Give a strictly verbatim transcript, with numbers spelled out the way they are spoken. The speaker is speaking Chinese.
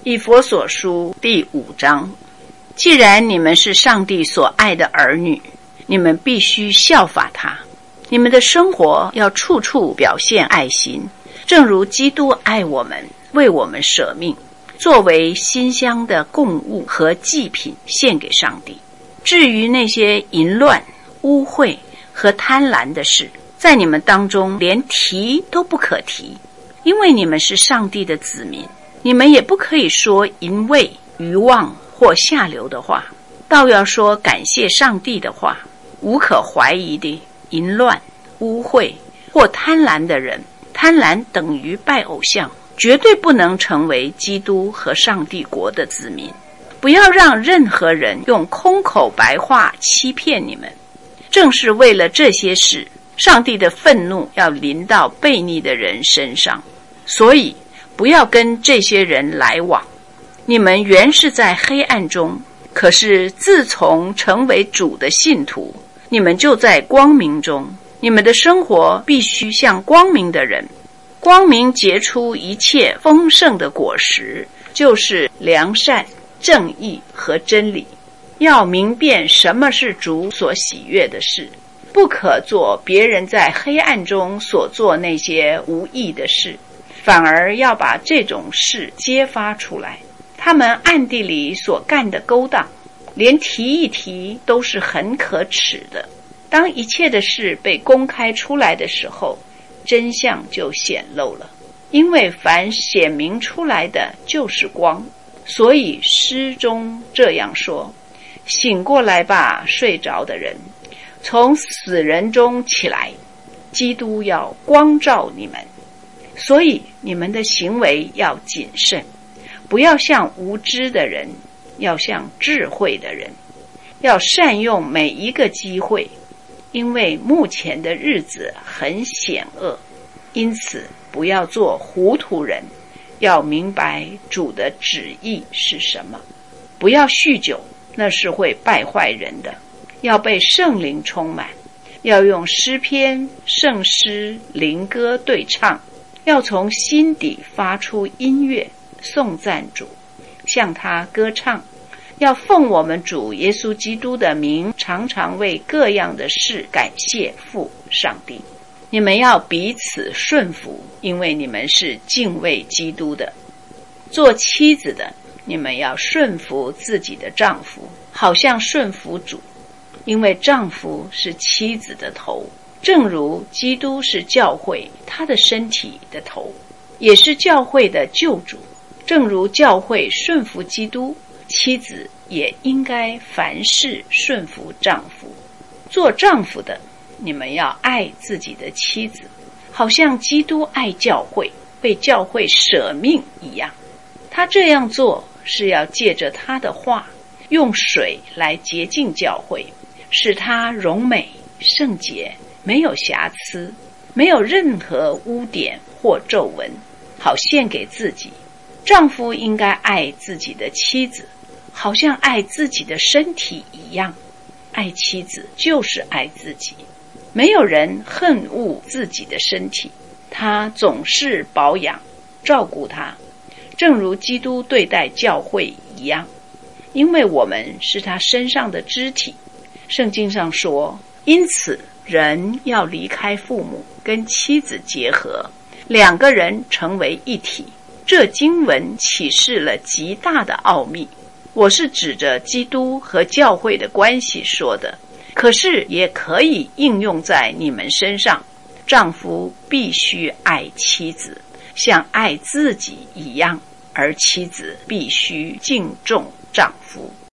以弗所书第五章，既然你们是上帝所爱的儿女，你们必须效法他。你们的生活要处处表现爱心，正如基督爱我们，为我们舍命，作为馨香的供物和祭品献给上帝。至于那些淫乱、污秽和贪婪的事，在你们当中连提都不可提，因为你们是上帝的子民，你们也不可以说淫秽、愚妄或下流的话，倒要说感谢上帝的话。无可怀疑的，淫乱、污秽或贪婪的人，贪婪等于拜偶像，绝对不能成为基督和上帝国的子民。不要让任何人用空口白话欺骗你们。正是为了这些事，上帝的愤怒要临到悖逆的人身上，所以不要跟这些人来往。你们原是在黑暗中，可是自从成为主的信徒，你们就在光明中。你们的生活必须像光明的人，光明结出一切丰盛的果实，就是良善、正义和真理。要明辨什么是主所喜悦的事，不可做别人在黑暗中所做那些无益的事，反而要把这种事揭发出来。他们暗地里所干的勾当，连提一提都是很可耻的。当一切的事被公开出来的时候，真相就显露了，因为凡显明出来的就是光。所以诗中这样说：醒过来吧，睡着的人，从死人中起来，基督要光照你们。所以你们的行为要谨慎，不要像无知的人，要像智慧的人，要善用每一个机会，因为目前的日子很险恶。因此不要做糊涂人，要明白主的旨意是什么。不要酗酒，那是会败坏人的。要被圣灵充满，要用诗篇、圣诗、灵歌对唱，要从心底发出音乐，颂赞主，向他歌唱。要奉我们主耶稣基督的名，常常为各样的事感谢父上帝。你们要彼此顺服，因为你们是敬畏基督的。做妻子的，你们要顺服自己的丈夫，好像顺服主，因为丈夫是妻子的头，正如基督是教会他的身体的头，也是教会的救主。正如教会顺服基督，妻子也应该凡事顺服丈夫。做丈夫的，你们要爱自己的妻子，好像基督爱教会，为教会舍命一样。他这样做是要借着他的话，用水来洁净教会，使他荣美圣洁，没有瑕疵，没有任何污点或皱纹，好献给自己。丈夫应该爱自己的妻子，好像爱自己的身体一样。爱妻子就是爱自己。没有人恨恶自己的身体，他总是保养照顾他，正如基督对待教会一样，因为我们是他身上的肢体。圣经上说，因此人要离开父母，跟妻子结合，两个人成为一体。这经文启示了极大的奥秘。我是指着基督和教会的关系说的，可是也可以应用在你们身上。丈夫必须爱妻子，像爱自己一样，而妻子必须敬重丈夫。